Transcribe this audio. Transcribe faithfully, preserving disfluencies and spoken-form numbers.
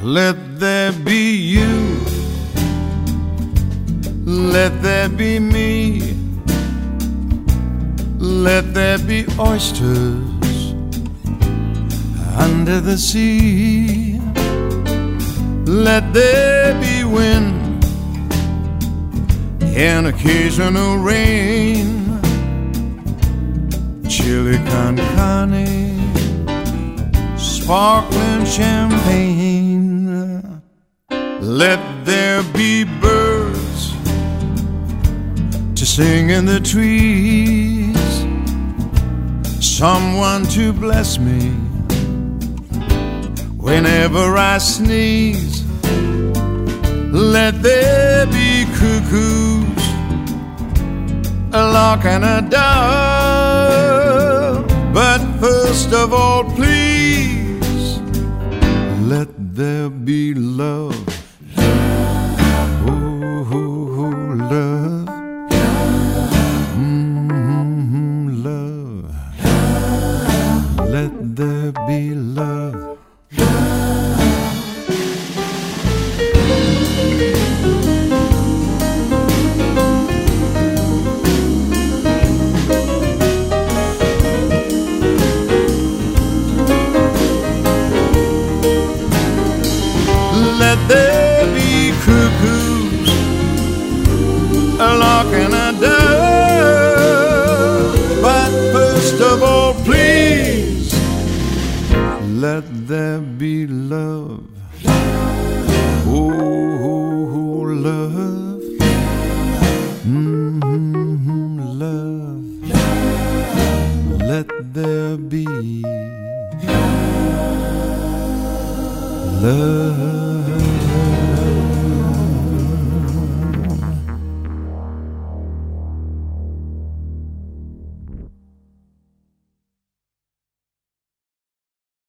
Let there be you, let there be me, let there be oysters under the sea. Let there be wind and occasional rain, chili con carne, sparkling champagne. Let there be birds to sing in the trees, someone to bless me whenever I sneeze. Let there be cuckoos, a lark and a dove. But first of all, please, let there be love. Oh, oh, oh, love. Mm-hmm, love. Let there be love. Let there be cuckoos, a lark and a dove. But first of all, please, let there be love. Oh, oh, oh, love.